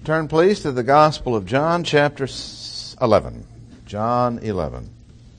Turn please to the Gospel of John, chapter 11. John 11.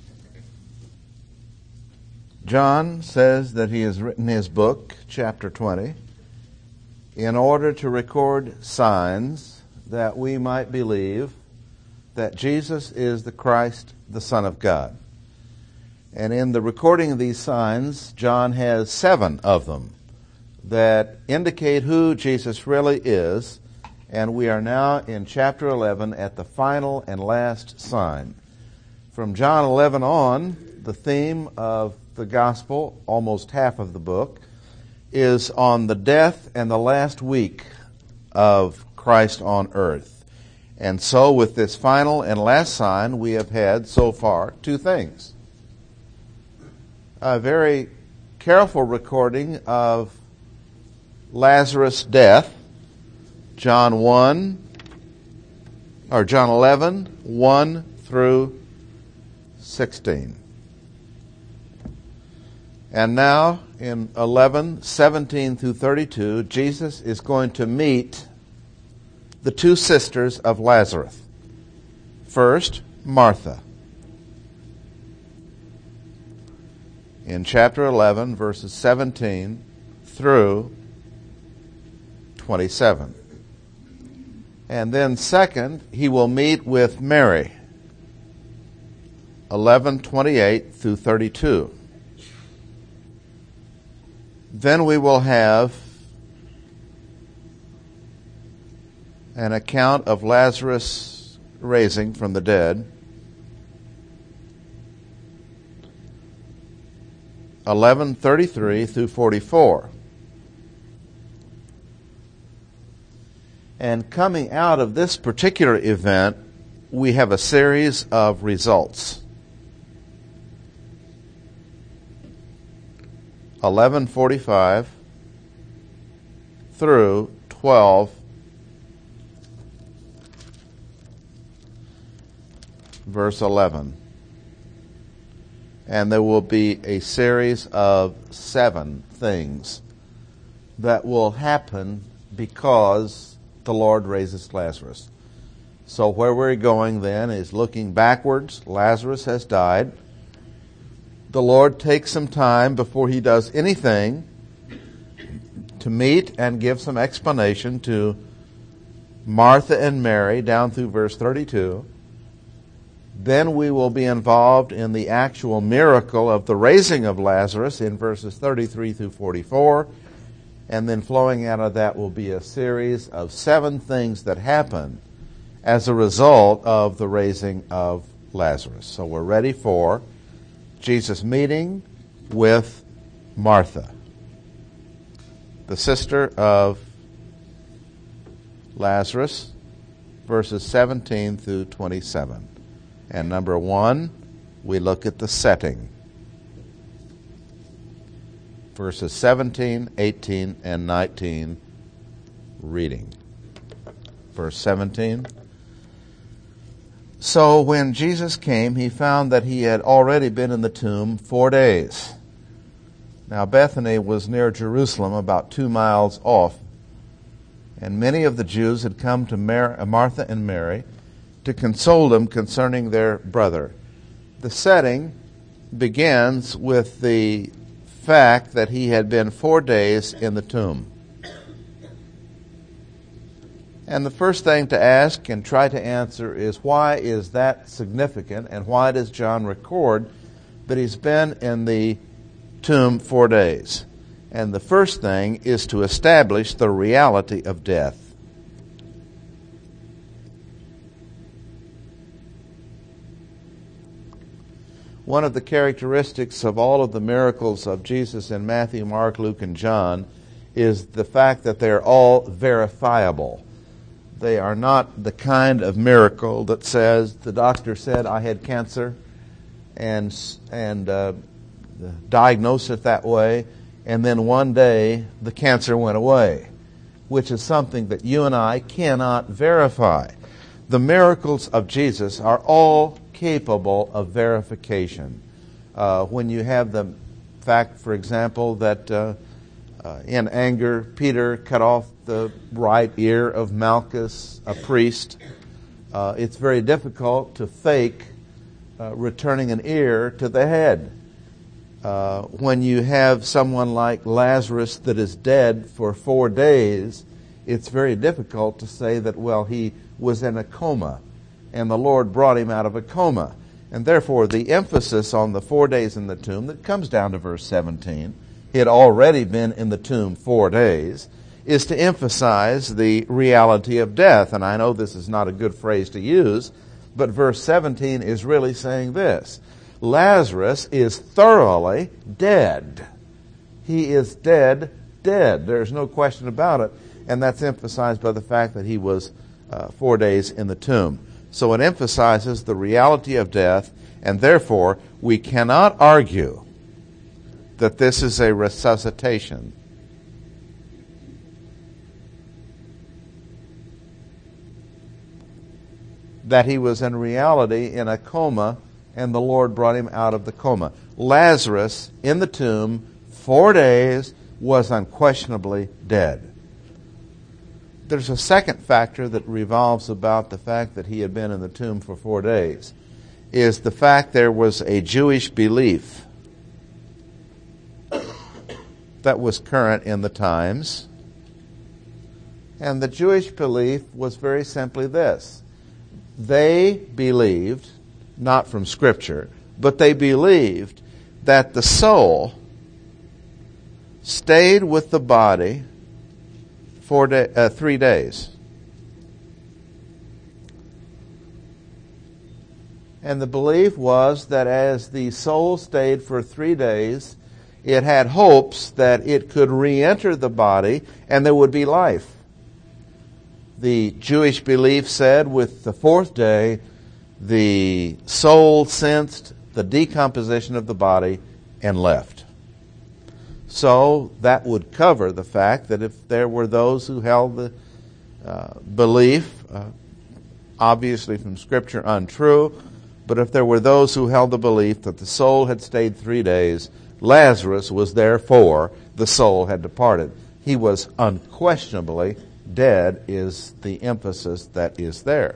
John says that he has written his book, chapter 20, in order to record signs that we might believe that Jesus is the Christ, the Son of God. And in the recording of these signs, John has 7 of them that indicate who Jesus really is. And we are now in chapter 11 at the final and last sign. From John 11 on, the theme of the gospel, almost half of the book, is on the death and the last week of Christ on earth. And so with this final and last sign, we have had so far 2 things. A very careful recording of Lazarus' death, John 11, 1 through 16. And now in 11, 17 through 32, Jesus is going to meet the 2 sisters of Lazarus. First, Martha. In chapter 11, verses 17 through 27. And then second, he will meet with Mary, 11:28 through 32. Then we will have an account of Lazarus raising from the dead, 11:33 through 44. And coming out of this particular event, we have a series of results. 11:45 through 12, verse 11. And there will be a series of 7 things that will happen because the Lord raises Lazarus. So where we're going then is looking backwards. Lazarus has died. The Lord takes some time before he does anything to meet and give some explanation to Martha and Mary down through verse 32. Then we will be involved in the actual miracle of the raising of Lazarus in verses 33 through 44. And then flowing out of that will be a series of 7 things that happen as a result of the raising of Lazarus. So we're ready for Jesus' meeting with Martha, the sister of Lazarus, verses 17 through 27. And number 1, we look at the setting. Verses 17, 18, and 19, reading. Verse 17. So when Jesus came, he found that he had already been in the tomb 4 days. Now Bethany was near Jerusalem, about 2 miles off, and many of the Jews had come to Martha and Mary to console them concerning their brother. The setting begins with the fact that he had been 4 days in the tomb. And the first thing to ask and try to answer is, why is that significant, and why does John record that he's been in the tomb 4 days? And the first thing is to establish the reality of death. One of the characteristics of all of the miracles of Jesus in Matthew, Mark, Luke, and John is the fact that they're all verifiable. They are not the kind of miracle that says, the doctor said I had cancer and diagnosed it that way, and then one day the cancer went away, which is something that you and I cannot verify. The miracles of Jesus are all capable of verification. When you have the fact, for example, that In anger, Peter cut off the right ear of Malchus, a priest. It's very difficult to fake returning an ear to the head. When you have someone like Lazarus that is dead for 4 days, it's very difficult to say that, well, he was in a coma and the Lord brought him out of a coma. And therefore, the emphasis on the 4 days in the tomb, that comes down to verse 17, he had already been in the tomb 4 days, is to emphasize the reality of death. And I know this is not a good phrase to use, but verse 17 is really saying this: Lazarus is thoroughly dead. He is dead. There's no question about it. And that's emphasized by the fact that he was 4 days in the tomb. So it emphasizes the reality of death, and therefore we cannot argue that this is a resuscitation. That he was in reality in a coma and the Lord brought him out of the coma. Lazarus in the tomb 4 days was unquestionably dead. There's a second factor that revolves about the fact that he had been in the tomb for 4 days, is the fact there was a Jewish belief that was current in the times. And the Jewish belief was very simply this: they believed, not from Scripture, but they believed that the soul stayed with the body for 3 days. And the belief was that as the soul stayed for 3 days, it had hopes that it could re-enter the body and there would be life. The Jewish belief said with the 4th day, the soul sensed the decomposition of the body and left. So that would cover the fact that if there were those who held the belief, obviously from Scripture untrue, but if there were those who held the belief that the soul had stayed 3 days, Lazarus was therefore, the soul had departed. He was unquestionably dead, is the emphasis that is there.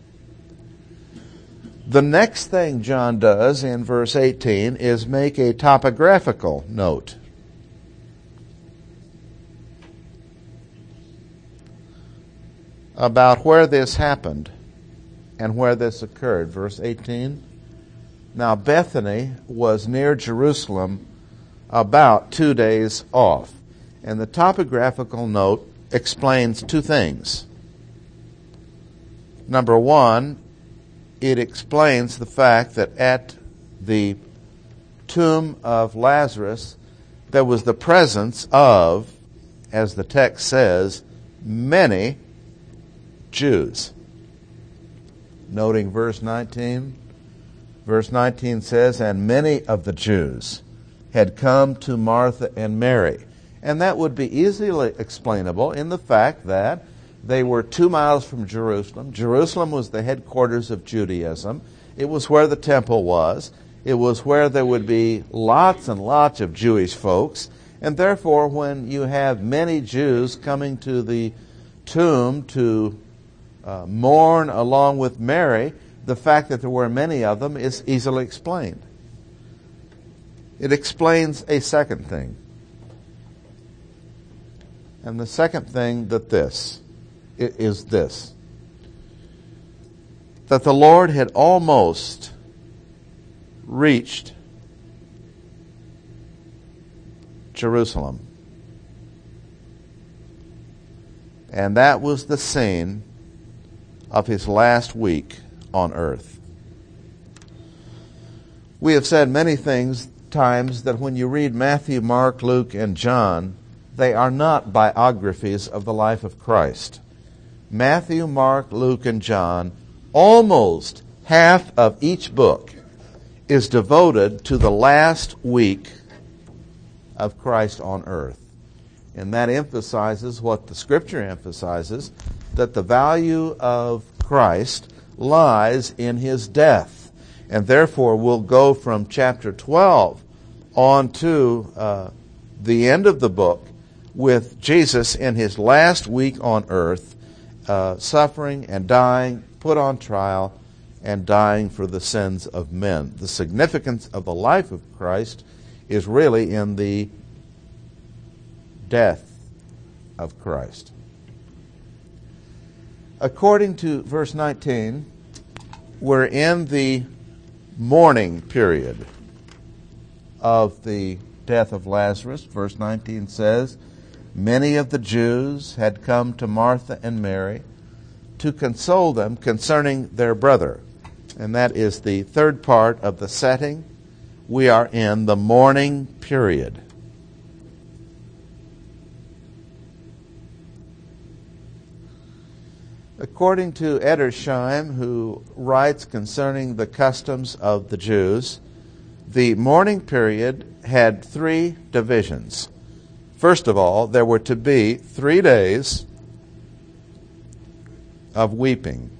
The next thing John does in verse 18 is make a topographical note. About where this happened and where this occurred. Verse 18. Now Bethany was near Jerusalem, about 2 days off. And the topographical note explains 2 things. Number one, it explains the fact that at the tomb of Lazarus there was the presence of, as the text says, many Jews. Noting verse 19. Verse 19 says, and many of the Jews had come to Martha and Mary. And that would be easily explainable in the fact that they were 2 miles from Jerusalem. Jerusalem was the headquarters of Judaism. It was where the temple was. It was where there would be lots and lots of Jewish folks. And therefore, when you have many Jews coming to the tomb to mourn along with Mary, the fact that there were many of them is easily explained. It explains a second thing. And the second thing that is this. That the Lord had almost reached Jerusalem. And that was the scene of his last week on earth. We have said many times that when you read Matthew, Mark, Luke, and John, they are not biographies of the life of Christ. Matthew, Mark, Luke, and John, almost half of each book is devoted to the last week of Christ on earth. And that emphasizes what the Scripture emphasizes, that the value of Christ lies in his death. And therefore we'll go from chapter 12 on to the end of the book with Jesus in his last week on earth, suffering and dying, put on trial, and dying for the sins of men. The significance of the life of Christ is really in the death of Christ. According to verse 19, we're in the mourning period of the death of Lazarus. Verse 19 says, "Many of the Jews had come to Martha and Mary to console them concerning their brother." And that is the third part of the setting. We are in the mourning period. According to Edersheim, who writes concerning the customs of the Jews, the mourning period had three divisions. First of all, there were to be 3 days of weeping.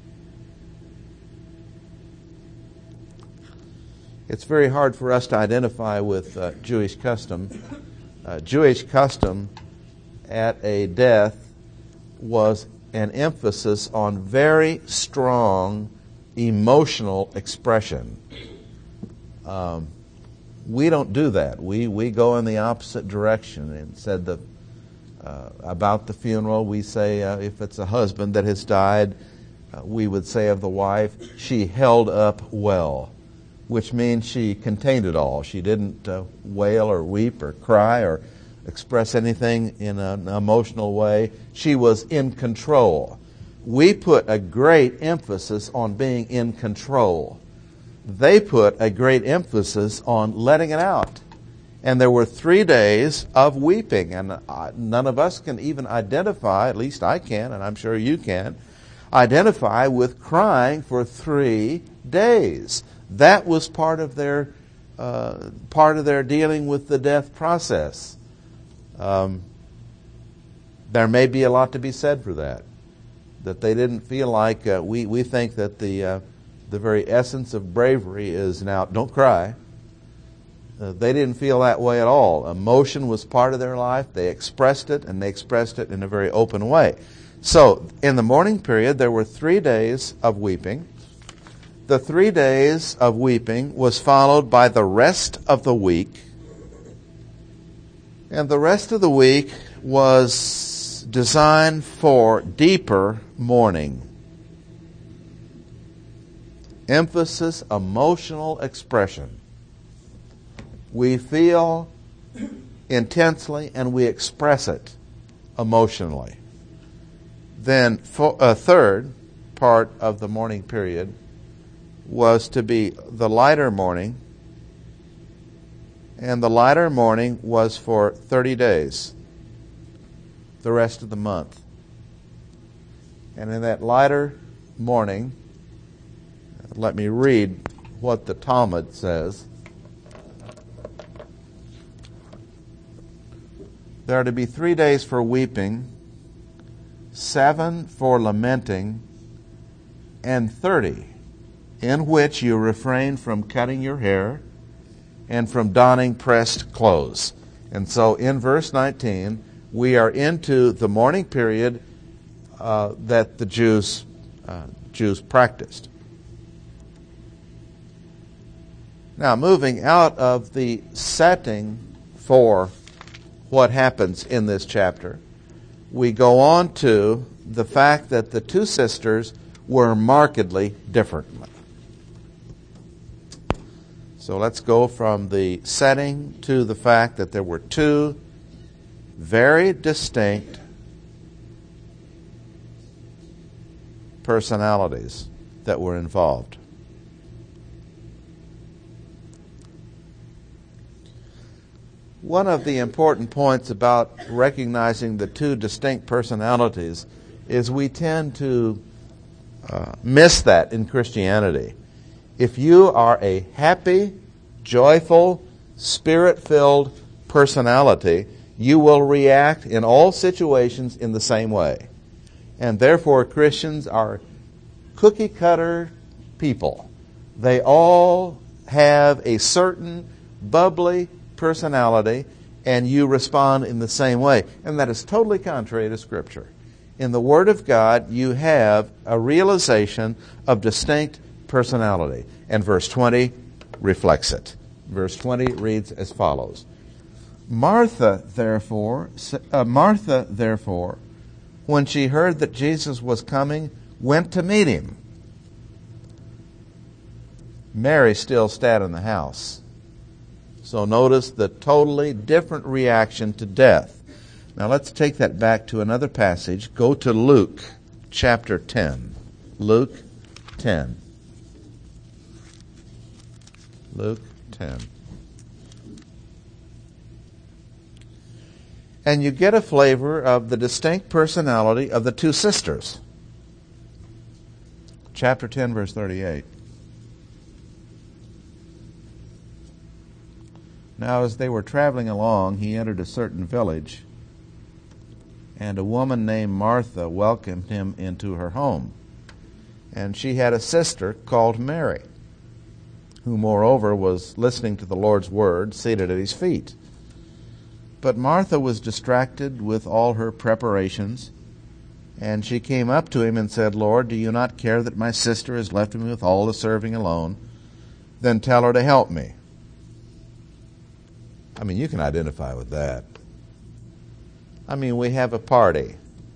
It's very hard for us to identify with Jewish custom. Jewish custom at a death was an emphasis on very strong emotional expression. We don't do that. We go in the opposite direction. And said about the funeral, we say if it's a husband that has died, we would say of the wife, she held up well, which means she contained it all. She didn't wail or weep or cry or express anything in an emotional way. She was in control. We put a great emphasis on being in control. They put a great emphasis on letting it out. And there were 3 days of weeping. And none of us can even identify, at least I can, and I'm sure you can, identify with crying for 3 days. That was part of their dealing with the death process. There may be a lot to be said for that. That they didn't feel like we think that the very essence of bravery is now don't cry. They didn't feel that way at all. Emotion was part of their life. They expressed it, and they expressed it in a very open way. So in the mourning period, there were 3 days of weeping. The 3 days of weeping was followed by the rest of the week. And the rest of the week was designed for deeper mourning. Emphasis, emotional expression. We feel intensely and we express it emotionally. Then a third part of the mourning period was to be the lighter mourning. And the lighter mourning was for 30 days, the rest of the month. And in that lighter mourning, let me read what the Talmud says. There are to be 3 days for weeping, 7 for lamenting, and 30 in which you refrain from cutting your hair and from donning pressed clothes. And so in verse 19, we are into the mourning period that the Jews practiced. Now, moving out of the setting for what happens in this chapter, we go on to the fact that the two sisters were markedly different. So let's go from the setting to the fact that there were two very distinct personalities that were involved. One of the important points about recognizing the two distinct personalities is we tend to miss that in Christianity. If you are a happy, joyful, spirit-filled personality, you will react in all situations in the same way. And therefore, Christians are cookie-cutter people. They all have a certain bubbly personality, and you respond in the same way. And that is totally contrary to Scripture. In the Word of God, you have a realization of distinct personality. And verse 20 reflects it. Verse 20 reads as follows. Martha, therefore, when she heard that Jesus was coming, went to meet him. Mary still sat in the house. So notice the totally different reaction to death. Now let's take that back to another passage. Go to Luke chapter 10. Luke 10. Luke 10. And you get a flavor of the distinct personality of the two sisters. Chapter 10, verse 38. Now, as they were traveling along, he entered a certain village, and a woman named Martha welcomed him into her home. And she had a sister called Mary, who moreover was listening to the Lord's word, seated at his feet. But Martha was distracted with all her preparations, and she came up to him and said, Lord, do you not care that my sister has left me with all the serving alone? Then tell her to help me. I mean, you can identify with that. I mean, we have a party.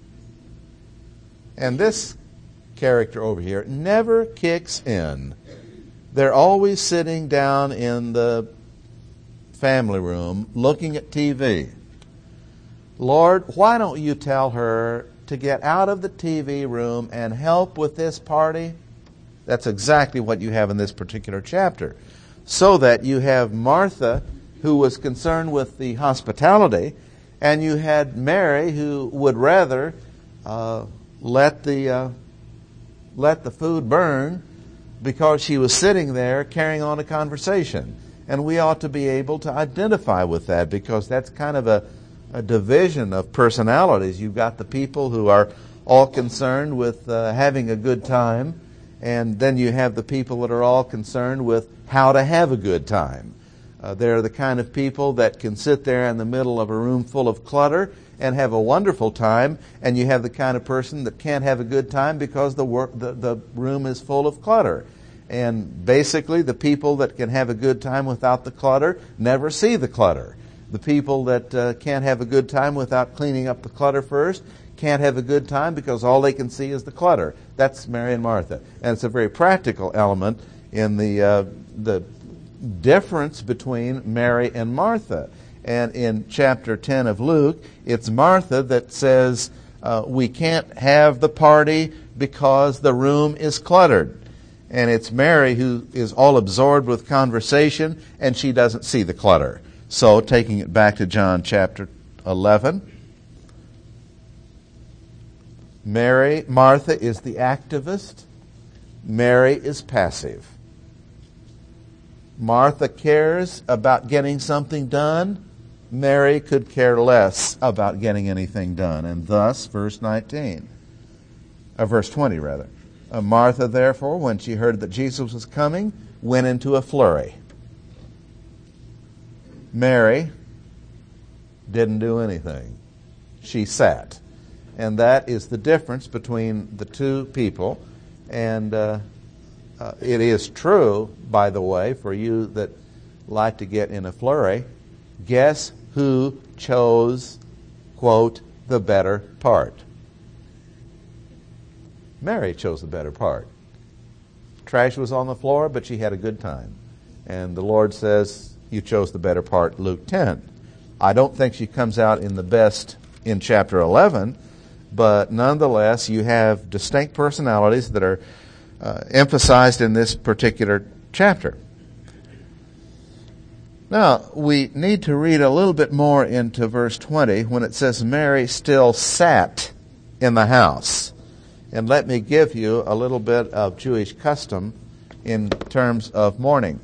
And this character over here never kicks in. They're always sitting down in the family room looking at TV. Lord, why don't you tell her to get out of the TV room and help with this party? That's exactly what you have in this particular chapter. So that you have Martha, who was concerned with the hospitality, and you had Mary, who would rather let the food burn because she was sitting there carrying on a conversation. And we ought to be able to identify with that, because that's kind of a division of personalities. You've got the people who are all concerned with having a good time, and then you have the people that are all concerned with how to have a good time. They're the kind of people that can sit there in the middle of a room full of clutter and have a wonderful time, and you have the kind of person that can't have a good time because the room is full of clutter. And basically, the people that can have a good time without the clutter never see the clutter. The people that can't have a good time without cleaning up the clutter first can't have a good time because all they can see is the clutter. That's Mary and Martha. And it's a very practical element in the difference between Mary and Martha. And in chapter 10 of Luke, it's Martha that says, we can't have the party because the room is cluttered. And it's Mary who is all absorbed with conversation, and she doesn't see the clutter. So, taking it back to John chapter 11, Martha is the activist. Mary is passive. Martha cares about getting something done. Mary could care less about getting anything done. And thus, verse 20 rather. Martha, therefore, when she heard that Jesus was coming, went into a flurry. Mary didn't do anything. She sat. And that is the difference between the two people. And it is true, by the way, for you that like to get in a flurry, guess who chose, quote, the better part? Mary chose the better part. Trash was on the floor, but she had a good time. And the Lord says, you chose the better part, Luke 10. I don't think she comes out in the best in chapter 11, but nonetheless, you have distinct personalities that are emphasized in this particular chapter. Now, we need to read a little bit more into verse 20 when it says Mary still sat in the house. And let me give you a little bit of Jewish custom in terms of mourning.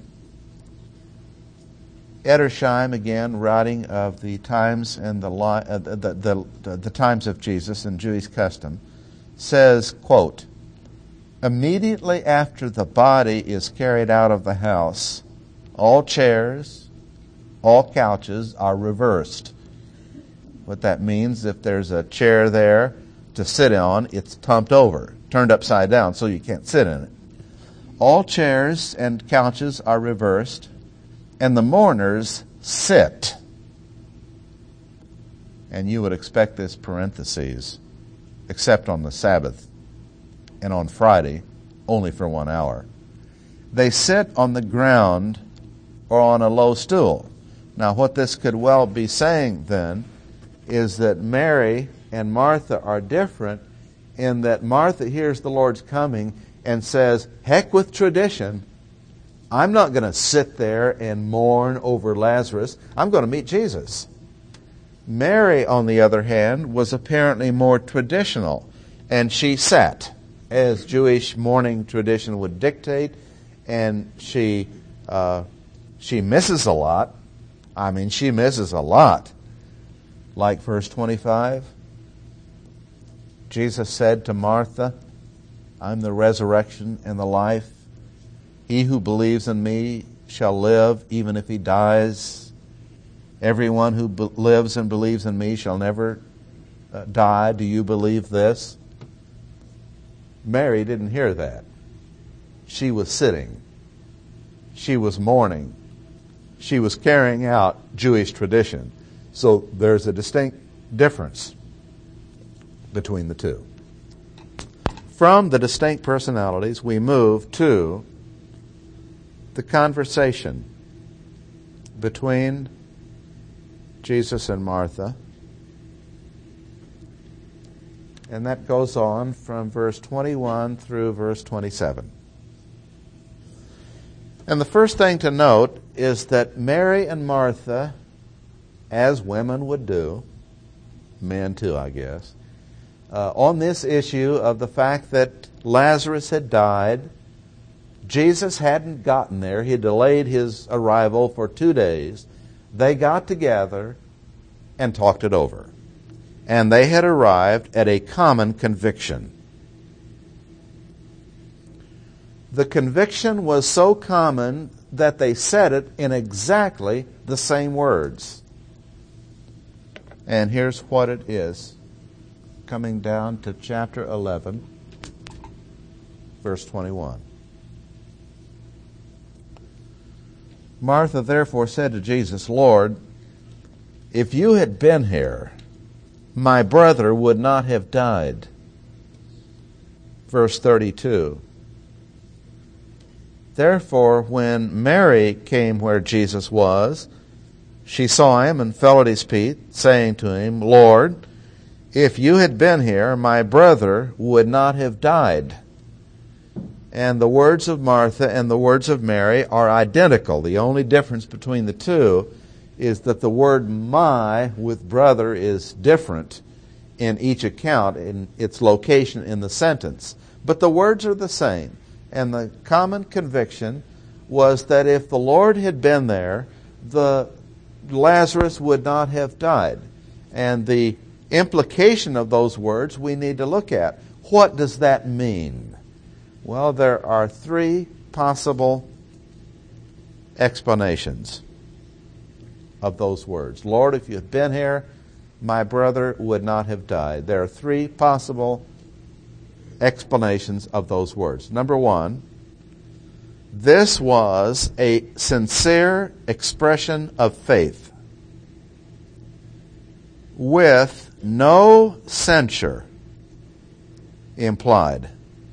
Edersheim, again, writing of the times and the times of Jesus and Jewish custom, says, quote, immediately after the body is carried out of the house, all chairs, All couches are reversed. What that means, if there's a chair there to sit on, it's tumped over, turned upside down, so you can't sit in it. All chairs and couches are reversed, and the mourners sit. And you would expect this parentheses, except on the Sabbath and on Friday, only for 1 hour. They sit on the ground or on a low stool. Now, what this could well be saying then is that Mary and Martha are different in that Martha hears the Lord's coming and says, heck with tradition. I'm not going to sit there and mourn over Lazarus. I'm going to meet Jesus. Mary, on the other hand, was apparently more traditional, and she sat, as Jewish mourning tradition would dictate, and she misses a lot. I mean, she misses a lot. Like verse 25, Jesus said to Martha, I'm the resurrection and the life. He who believes in me shall live even if he dies. Everyone who lives and believes in me shall never die. Do you believe this? Mary didn't hear that. She was sitting. She was mourning. She was carrying out Jewish tradition. So there's a distinct difference between the two. From the distinct personalities, we move to the conversation between Jesus and Martha. And that goes on from verse 21 through verse 27. And the first thing to note is that Mary and Martha, as women would do, men too, I guess, on this issue of the fact that Lazarus had died, Jesus hadn't gotten there. He had delayed his arrival for 2 days. They got together and talked it over. And they had arrived at a common conviction. The conviction was so common that they said it in exactly the same words. And here's what it is, coming down to chapter 11, verse 21. Martha therefore said to Jesus, Lord, if you had been here, my brother would not have died. Verse 32. Therefore, when Mary came where Jesus was, she saw him and fell at his feet, saying to him, Lord, if you had been here, my brother would not have died. And the words of Martha and the words of Mary are identical. The only difference between the two is that the word my with brother is different in each account in its location in the sentence. But the words are the same. And the common conviction was that if the Lord had been there, the Lazarus would not have died. And the implication of those words we need to look at. What does that mean? Well, there are 3 possible explanations of those words. Lord, if you had been here, my brother would not have died. There are 3 possible explanations of those words. Number 1, this was a sincere expression of faith with no censure implied.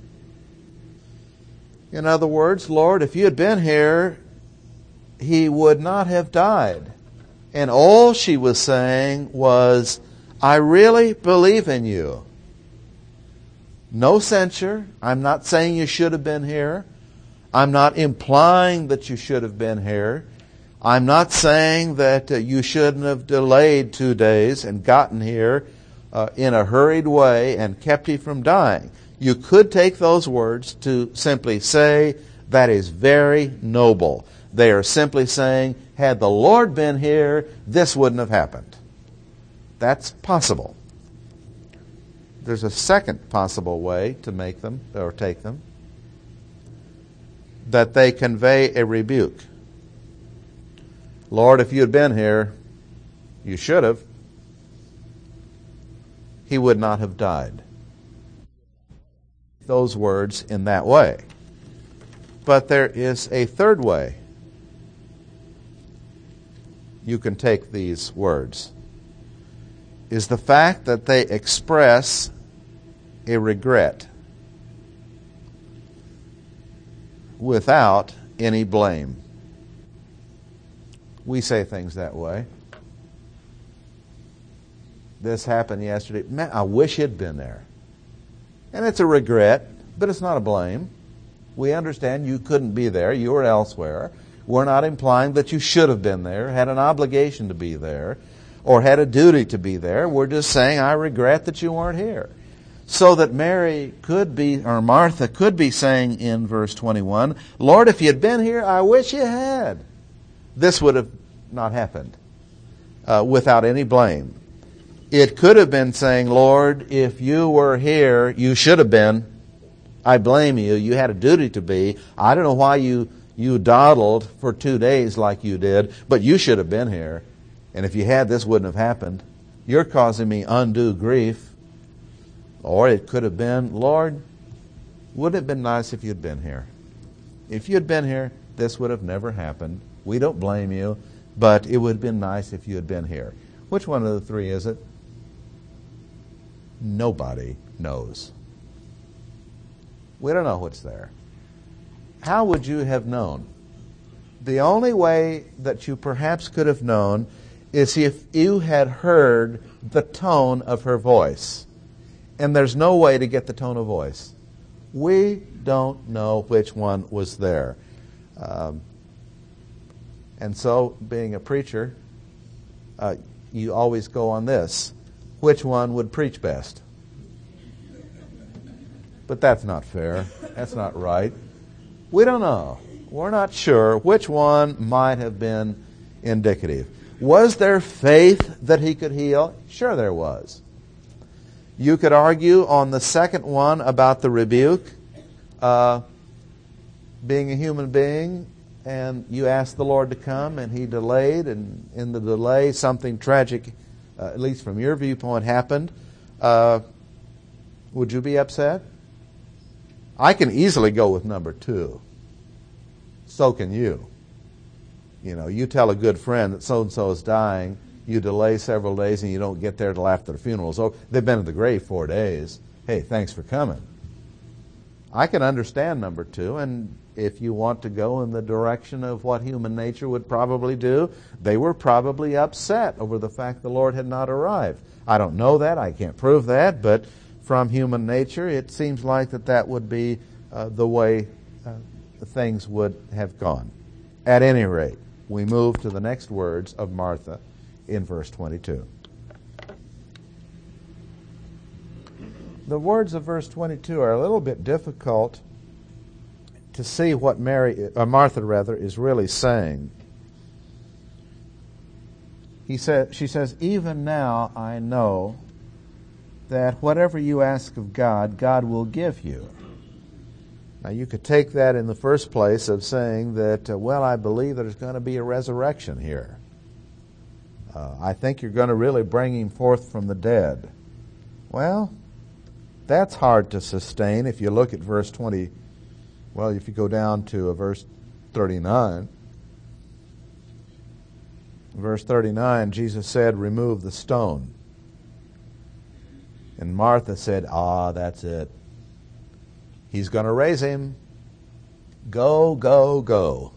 In other words, Lord, if you had been here, he would not have died. And all she was saying was, I really believe in you. No censure. I'm not saying you should have been here. I'm not implying that you should have been here. I'm not saying that you shouldn't have delayed 2 days and gotten here in a hurried way and kept you from dying. You could take those words to simply say that is very noble. They are simply saying, had the Lord been here, this wouldn't have happened. That's possible. There's a second possible way to make them, or take them, that they convey a rebuke. Lord, if you had been here, you should have, he would not have died. Those words in that way. But there is a third way you can take these words, is the fact that they express a regret without any blame. We say things that way. This happened yesterday. Man, I wish you'd been there. And it's a regret, but it's not a blame. We understand you couldn't be there. You were elsewhere. We're not implying that you should have been there, had an obligation to be there, or had a duty to be there. We're just saying, I regret that you weren't here. So that Mary could be, or Martha could be saying in verse 21, Lord, if you had been here, I wish you had. This would have not happened without any blame. It could have been saying, Lord, if you were here, you should have been. I blame you. You had a duty to be. I don't know why you dawdled for 2 days like you did, but you should have been here. And if you had, this wouldn't have happened. You're causing me undue grief. Or it could have been, Lord, wouldn't it have been nice if you'd been here? If you'd been here, this would have never happened. We don't blame you, but it would have been nice if you had been here. Which one of the three is it? Nobody knows. We don't know what's there. How would you have known? The only way that you perhaps could have known is if you had heard the tone of her voice. And there's no way to get the tone of voice. We don't know which one was there. And so, being a preacher, you always go on this. Which one would preach best? But that's not fair. That's not right. We don't know. We're not sure which one might have been indicative. Was there faith that he could heal? Sure there was. You could argue on the second one about the rebuke, being a human being, and you asked the Lord to come, and he delayed, and in the delay, something tragic, at least from your viewpoint, happened. Would you be upset? I can easily go with number 2. So can you. You know, you tell a good friend that so-and-so is dying, you delay several days and you don't get there till after the funeral is over. They've been in the grave 4 days. Hey, thanks for coming. I can understand number 2, and if you want to go in the direction of what human nature would probably do, they were probably upset over the fact the Lord had not arrived. I don't know that. I can't prove that, but from human nature, it seems like that would be the way things would have gone. At any rate, we move to the next words of Martha in verse 22. The words of verse 22 are a little bit difficult to see what Martha is really saying. She says, even now I know that whatever you ask of God, God will give you. Now you could take that in the first place of saying that, I believe there's going to be a resurrection here. I think you're going to really bring him forth from the dead. Well, that's hard to sustain if you look at verse 20. Well, if you go down to verse 39. Verse 39, Jesus said, remove the stone. And Martha said, that's it. He's going to raise him. Go, go, go.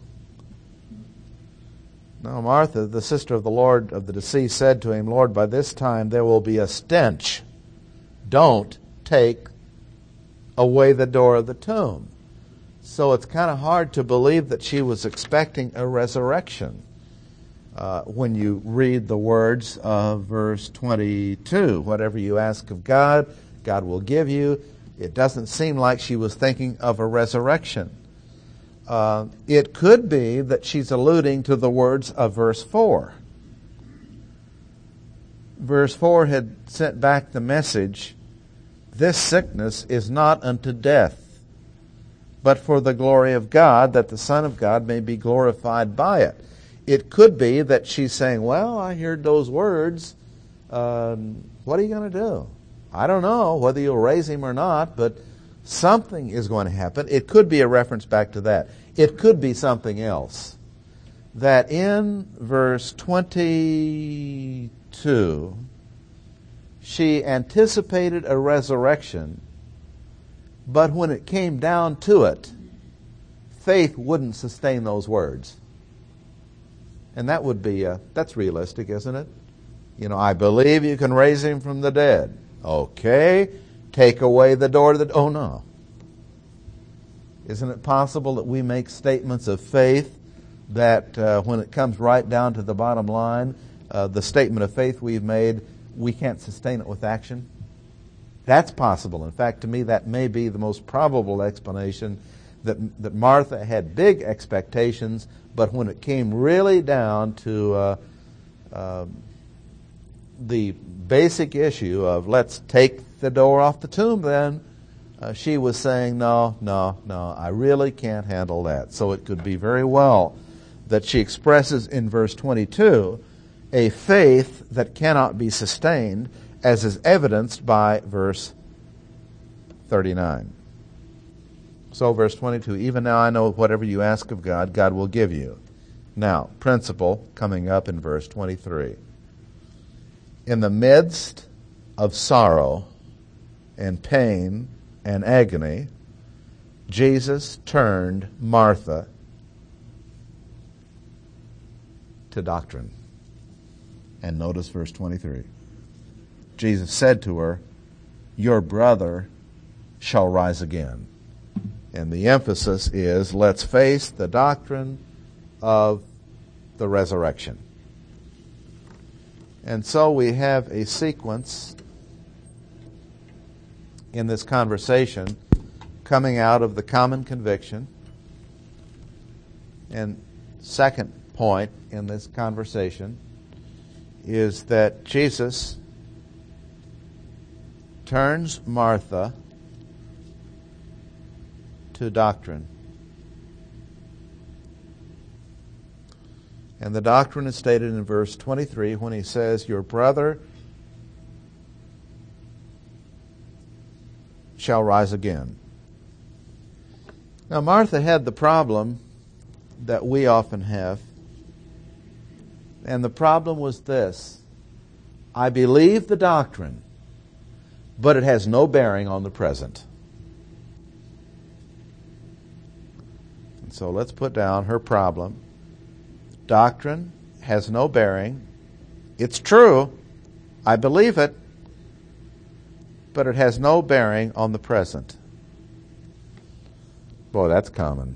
Now Martha, the sister of the Lord of the deceased, said to him, Lord, by this time there will be a stench. Don't take away the door of the tomb. So it's kind of hard to believe that she was expecting a resurrection. When you read the words of verse 22, whatever you ask of God, God will give you. It doesn't seem like she was thinking of a resurrection. It could be that she's alluding to the words of verse 4. Verse 4 had sent back the message, this sickness is not unto death, but for the glory of God, that the Son of God may be glorified by it. It could be that she's saying, well, I heard those words. What are you going to do? I don't know whether you'll raise him or not, but something is going to happen. It could be a reference back to that. It could be something else. That in verse 22, she anticipated a resurrection, but when it came down to it, faith wouldn't sustain those words. And that would be, that's realistic, isn't it? I believe you can raise him from the dead. Okay, take away the door to the... Oh, no. Isn't it possible that we make statements of faith that when it comes right down to the bottom line, the statement of faith we've made, we can't sustain it with action? That's possible. In fact, to me, that may be the most probable explanation, that Martha had big expectations, but when it came really down to the basic issue of let's take the door off the tomb then, she was saying, no, I really can't handle that. So it could be very well that she expresses in verse 22 a faith that cannot be sustained, as is evidenced by verse 39. So verse 22, even now I know whatever you ask of God, God will give you. Now, principle coming up in verse 23. In the midst of sorrow and pain and agony, Jesus turned Martha to doctrine. And notice verse 23. Jesus said to her, your brother shall rise again. And the emphasis is, let's face the doctrine of the resurrection. And so we have a sequence in this conversation coming out of the common conviction. And second point in this conversation is that Jesus turns Martha to doctrine. And the doctrine is stated in verse 23 when he says, your brother shall rise again. Now, Martha had the problem that we often have. And the problem was this: I believe the doctrine, but it has no bearing on the present. And so let's put down her problem. Doctrine has no bearing. It's true. I believe it, but it has no bearing on the present. Boy, that's common.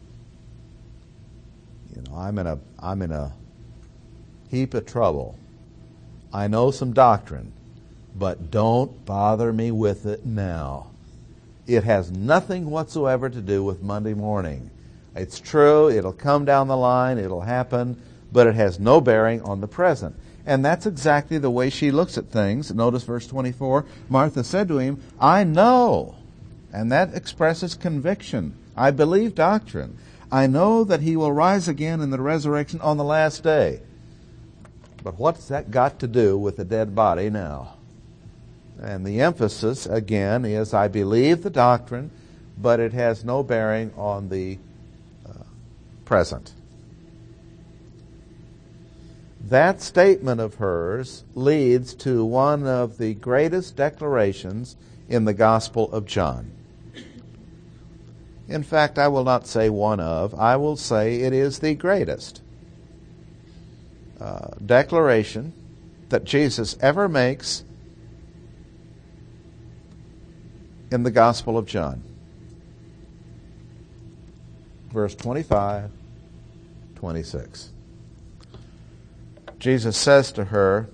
I'm in a heap of trouble. I know some doctrine, but don't bother me with it now. It has nothing whatsoever to do with Monday morning. It's true, it'll come down the line, it'll happen, but it has no bearing on the present. And that's exactly the way she looks at things. Notice verse 24. Martha said to him, I know. And that expresses conviction. I believe doctrine. I know that he will rise again in the resurrection on the last day. But what's that got to do with the dead body now? And the emphasis, again, is I believe the doctrine, but it has no bearing on the present. That statement of hers leads to one of the greatest declarations in the Gospel of John. In fact, I will not say one of, I will say it is the greatest declaration that Jesus ever makes in the Gospel of John. Verse 25, 26. Jesus says to her,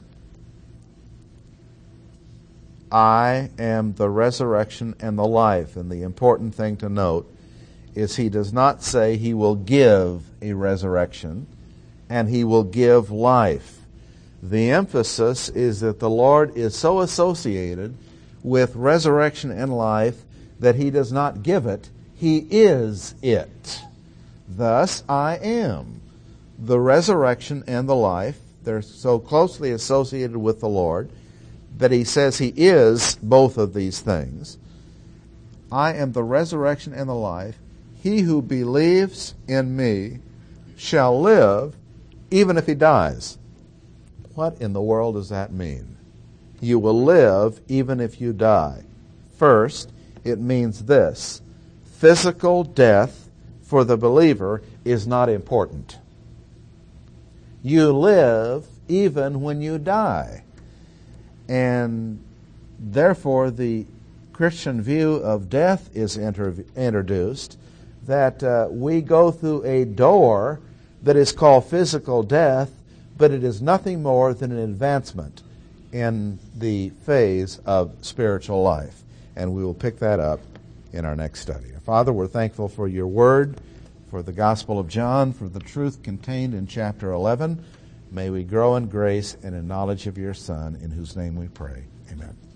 I am the resurrection and the life. And the important thing to note is he does not say he will give a resurrection and he will give life. The emphasis is that the Lord is so associated with resurrection and life that he does not give it, he is it. Thus, I am the resurrection and the life. They're so closely associated with the Lord that he says he is both of these things. I am the resurrection and the life. He who believes in me shall live even if he dies. What in the world does that mean? You will live even if you die. First, it means this: physical death for the believer is not important. You live even when you die. And therefore, the Christian view of death is introduced, that we go through a door that is called physical death, but it is nothing more than an advancement in the phase of spiritual life. And we will pick that up in our next study. Father, we're thankful for your word, for the Gospel of John, for the truth contained in chapter 11. May we grow in grace and in knowledge of your Son, in whose name we pray. Amen.